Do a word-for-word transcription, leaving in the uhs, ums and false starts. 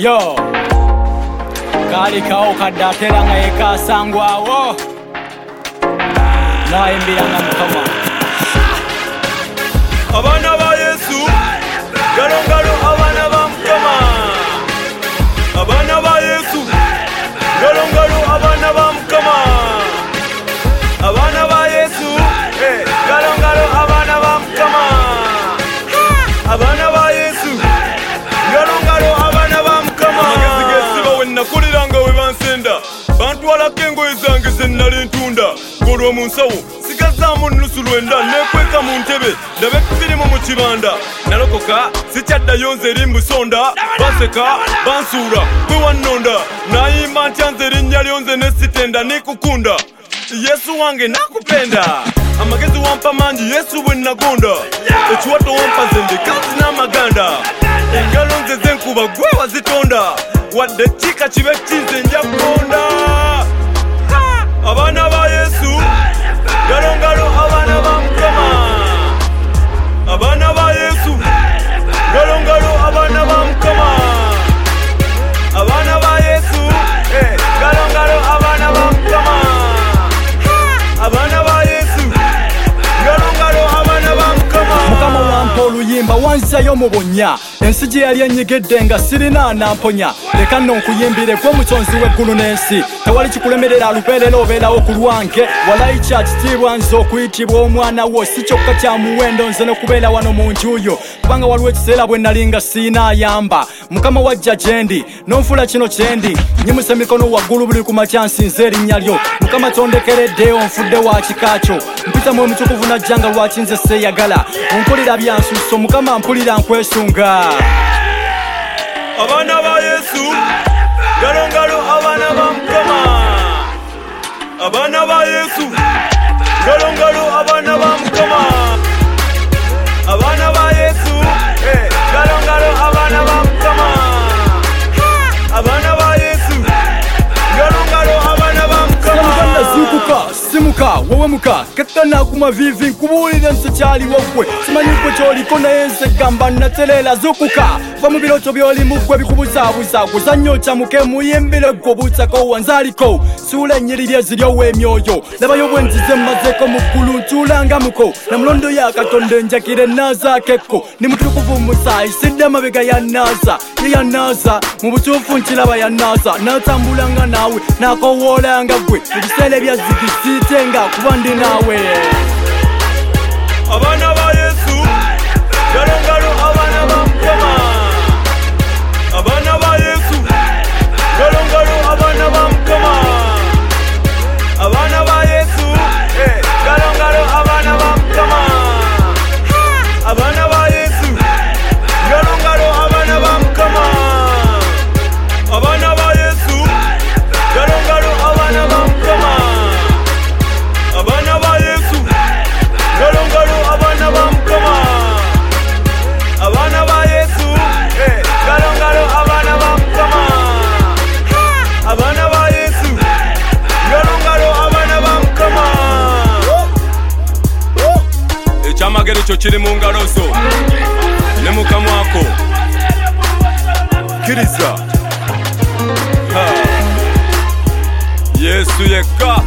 Yo Kali kao kadatera nga eka sangwa wo Na imbira nga mukama Abana ba Yesu Galo galo abana ba mukama Abana ba Yesu Galo galo abana ba mukama Abana ba Yesu eh galo galo abana ba mukama Abana ba Yesu Galo galo abana ba mukama Magezi gesiba wenna kuliranga we bansenda Bantu wala kengo ezange zenali ntunda Ngolwa mu nsawo sigazamu nusu lwenda nekweka mu ntebe ndabe kuzirimu mu kibanda nalokoka sikyaddayo nze eri mbusonda baseka bansuula kwe wannonda nayimba ntya nze erinnya lyo nze nesitenda nikukunda Yesu wange nakupenda amagezi wampa mangi Yesu bwe nagonda ekiwato wampa nze ndekazi n'amaganda engalo nze zenkuba gwe wazitonda wadde kika kibe kinze nja kugonda abana ba Yesu galo galo abana ba mukama abana ba Yesu galo galo abana ba mukama abana ba Yesu eh galo galo abana ba mukama abana ba Yesu galo galo abana ba mukama mukama wampa oluyimba wanzayo mu bonya ensi gye yali enyigidde nga sirina namponya leka nno nkuyimbire gwe mutonzi w'eggulu n'ensi tewali kikulemerera lubeerera obeerawo ku lwange walayi kya kitiibwa nze okuyitibwa omwana wo si kyokka kya muwendo nze n'okubeera wano mu nju yo kubanga waliwo ekiseera bwe nali nga siina ayamba mukama wajja gye ndi n'onfula kino kye ndi nyimusa emikono waggulu buli ku makya nsinze erinnya lyo mukama tondekeredde onfudde wa kika kyo mpita mu omutukuvu najja nga lwaki nze seeyagala onkolera byansusso mukama mpulira nkwesunga abana ba Yesu galo galo abana ba mukama abana ba Yesu galo galo abana ba mukama abana ba Yesu eh galo galo abana ba mukama abana ba Yesu galo galo abana ba mukama zukuka simuka wowe muka katana kuma vivi nkubuulire nse kyali wogwe simanyi gwe kyoliko naye nse gamba natereera zukuka va mu biroto by'olimu gwe bikubuzaabuza guzannyo kyamuke muyimbire gwe obuusako wanzaaliko suula ennyiriri eziryowo emyoyo labayo bwe nzize mmazeeko mu ggulu ntuulanga muko na mulondo ya katonda enjakire naazaakekko ni mutukuvu musaayi sidde mabega ya naaza ye ya naaza mu butuufu nkiraba ya naaza naatambulanga naawe naakowoolanga gwe ebiseera ebyazigisiitenga kuba ndi naawe abana ba Yesu galo galo abana ba mukama abana ba Yesu galo galo abana ba mukama abana ba Yesu eh galo galo abana ba mukama abana ba Yesu galo galo abana ba mukama abana ba Yesu galo galo abana ba mukama abana ba Yesu galo galo abana ba mukama abana ba Yesu eh galo galo abana ba mukama abana ba Yesu galo galo abana ba mukama ekyamagero kyo kiri mu ngalo zo ne mu kamwa ko kkiriza Yesu yekka